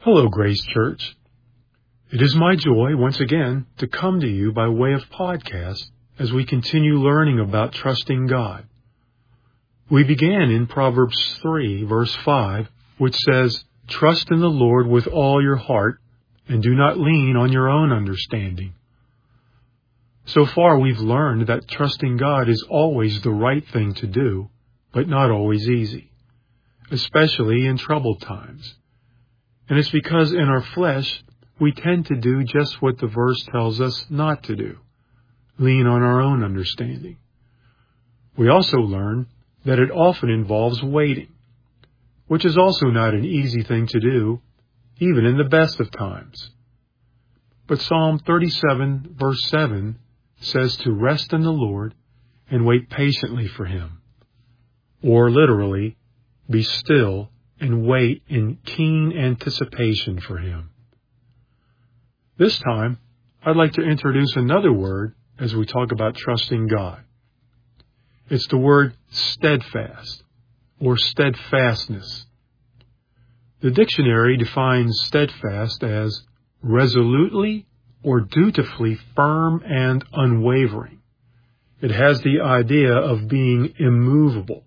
Hello, Grace Church. It is my joy, once again, to come to you by way of podcast as we continue learning about trusting God. We began in Proverbs 3, verse 5, which says, "Trust in the Lord with all your heart, and do not lean on your own understanding." So far, we've learned that trusting God is always the right thing to do, but not always easy, especially in troubled times. And it's because in our flesh, we tend to do just what the verse tells us not to do, lean on our own understanding. We also learn that it often involves waiting, which is also not an easy thing to do, even in the best of times. But Psalm 37, verse 7 says to rest in the Lord and wait patiently for Him. Or literally, be still and wait in keen anticipation for Him. This time, I'd like to introduce another word as we talk about trusting God. It's the word steadfast, or steadfastness. The dictionary defines steadfast as resolutely or dutifully firm and unwavering. It has the idea of being immovable.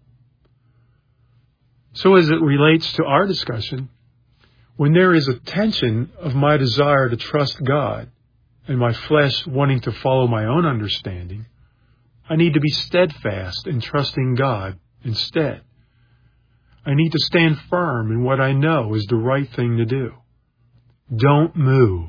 So as it relates to our discussion, when there is a tension of my desire to trust God and my flesh wanting to follow my own understanding, I need to be steadfast in trusting God instead. I need to stand firm in what I know is the right thing to do. Don't move.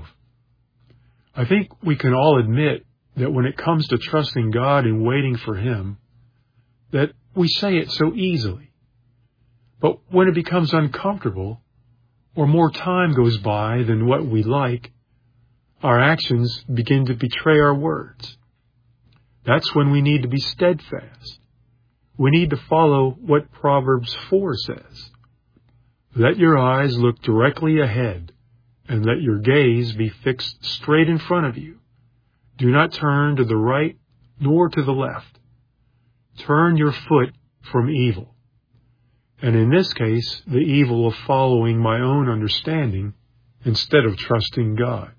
I think we can all admit that when it comes to trusting God and waiting for Him, that we say it so easily. But when it becomes uncomfortable, or more time goes by than what we like, our actions begin to betray our words. That's when we need to be steadfast. We need to follow what Proverbs 4 says. Let your eyes look directly ahead, and let your gaze be fixed straight in front of you. Do not turn to the right nor to the left. Turn your foot from evil. And in this case, the evil of following my own understanding instead of trusting God.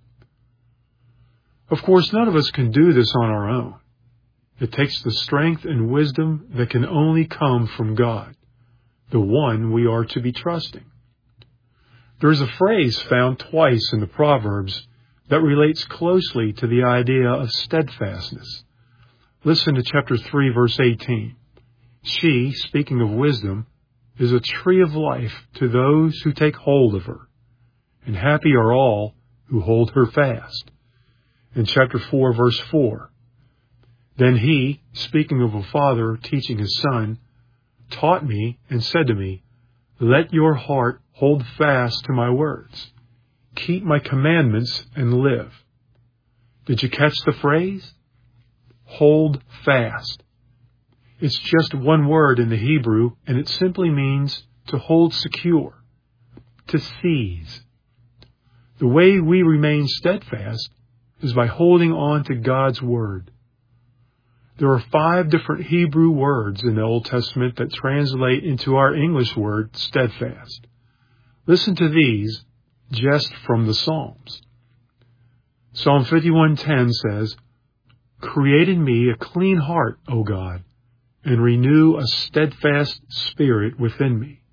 Of course, none of us can do this on our own. It takes the strength and wisdom that can only come from God, the one we are to be trusting. There is a phrase found twice in the Proverbs that relates closely to the idea of steadfastness. Listen to chapter 3, verse 18. She, speaking of wisdom, is a tree of life to those who take hold of her, and happy are all who hold her fast. In chapter 4, verse 4, then he, speaking of a father teaching his son, taught me and said to me, let your heart hold fast to my words. Keep my commandments and live. Did you catch the phrase? Hold fast. It's just one word in the Hebrew, and it simply means to hold secure, to seize. The way we remain steadfast is by holding on to God's Word. There are 5 different Hebrew words in the Old Testament that translate into our English word steadfast. Listen to these just from the Psalms. Psalm 51:10 says, create in me a clean heart, O God, and renew a steadfast spirit within me.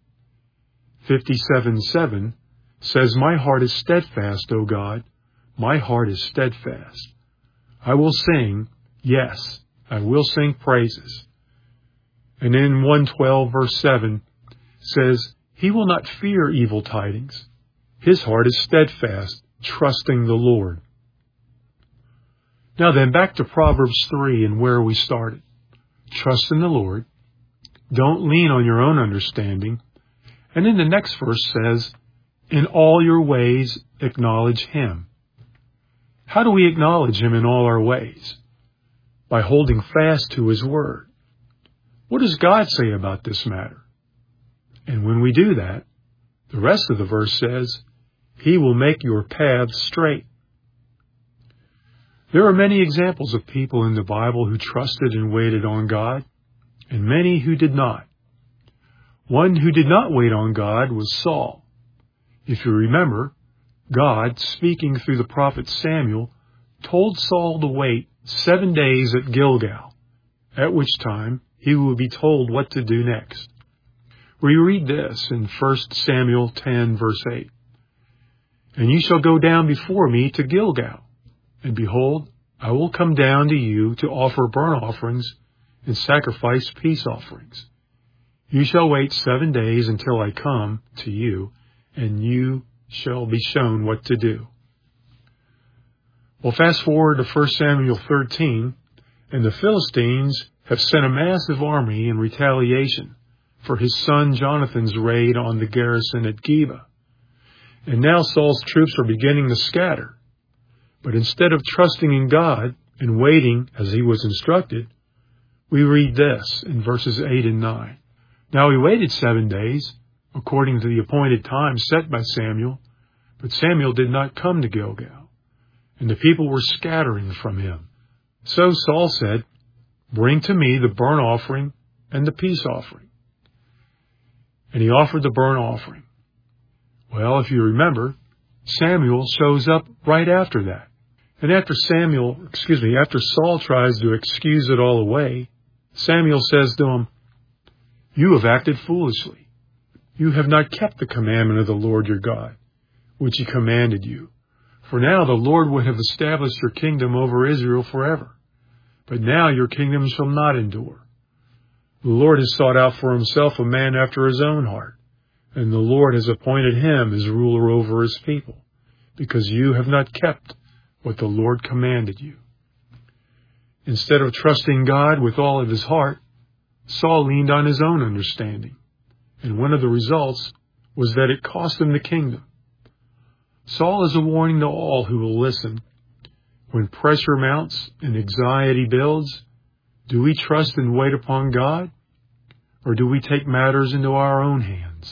57:7 says, my heart is steadfast, O God, my heart is steadfast. I will sing, yes, I will sing praises. And in 112 verse 7 says, he will not fear evil tidings. His heart is steadfast, trusting the Lord. Now then, back to Proverbs 3 and where we started. Trust in the Lord. Don't lean on your own understanding. And then the next verse says, in all your ways acknowledge Him. How do we acknowledge Him in all our ways? By holding fast to His Word. What does God say about this matter? And when we do that, the rest of the verse says, He will make your paths straight. There are many examples of people in the Bible who trusted and waited on God, and many who did not. One who did not wait on God was Saul. If you remember, God, speaking through the prophet Samuel, told Saul to wait 7 days at Gilgal, at which time he would be told what to do next. We read this in 1 Samuel 10, verse 8. And you shall go down before me to Gilgal, and behold, I will come down to you to offer burnt offerings and sacrifice peace offerings. You shall wait 7 days until I come to you, and you shall be shown what to do. Well, fast forward to 1 Samuel 13, and the Philistines have sent a massive army in retaliation for his son Jonathan's raid on the garrison at Geba. And now Saul's troops are beginning to scatter. But instead of trusting in God and waiting as he was instructed, we read this in verses 8 and 9. Now he waited 7 days, according to the appointed time set by Samuel, but Samuel did not come to Gilgal, and the people were scattering from him. So Saul said, Bring to me the burnt offering and the peace offering. And he offered the burnt offering. Well, if you remember, Samuel shows up right after that. And after Saul tries to excuse it all away, Samuel says to him, You have acted foolishly. You have not kept the commandment of the Lord your God, which he commanded you. For now the Lord would have established your kingdom over Israel forever. But now your kingdom shall not endure. The Lord has sought out for himself a man after his own heart, and the Lord has appointed him as ruler over his people, because you have not kept what the Lord commanded you. Instead of trusting God with all of his heart, Saul leaned on his own understanding, and one of the results was that it cost him the kingdom. Saul is a warning to all who will listen. When pressure mounts and anxiety builds, do we trust and wait upon God, or do we take matters into our own hands?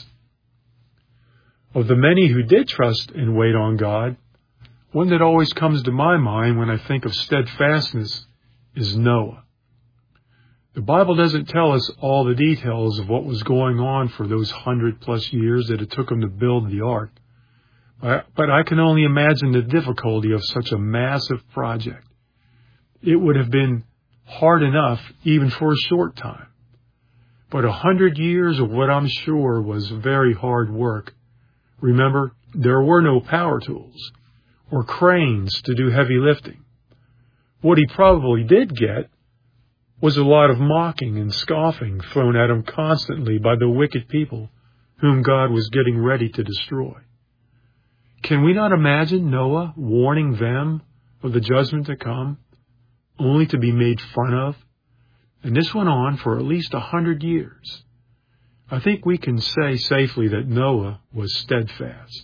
Of the many who did trust and wait on God, one that always comes to my mind when I think of steadfastness is Noah. The Bible doesn't tell us all the details of what was going on for those 100+ years that it took him to build the ark, but I can only imagine the difficulty of such a massive project. It would have been hard enough even for a short time. But 100 years of what I'm sure was very hard work. Remember, there were no power tools or cranes to do heavy lifting. What he probably did get was a lot of mocking and scoffing thrown at him constantly by the wicked people whom God was getting ready to destroy. Can we not imagine Noah warning them of the judgment to come, only to be made fun of? And this went on for at least 100 years. I think we can say safely that Noah was steadfast.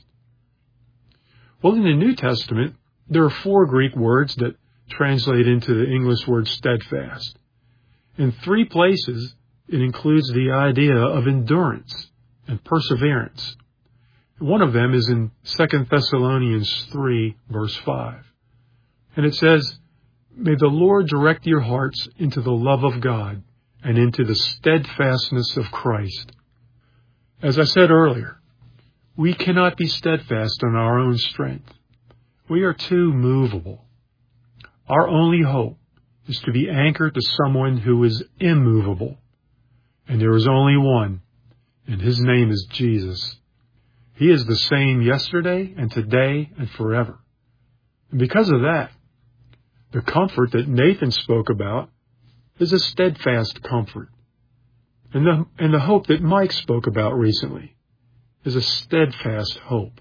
Well, in the New Testament, there are 4 Greek words that translate into the English word steadfast. In 3 places, it includes the idea of endurance and perseverance. One of them is in 2 Thessalonians 3, verse 5. And it says, May the Lord direct your hearts into the love of God and into the steadfastness of Christ. As I said earlier, we cannot be steadfast on our own strength. We are too movable. Our only hope is to be anchored to someone who is immovable. And there is only one, and his name is Jesus. He is the same yesterday and today and forever. And because of that, the comfort that Nathan spoke about is a steadfast comfort. And the hope that Mike spoke about recently is a steadfast hope.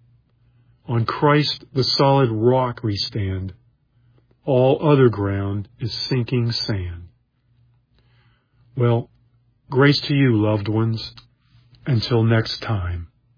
On Christ, the solid rock, we stand. All other ground is sinking sand. Well, grace to you, loved ones. Until next time.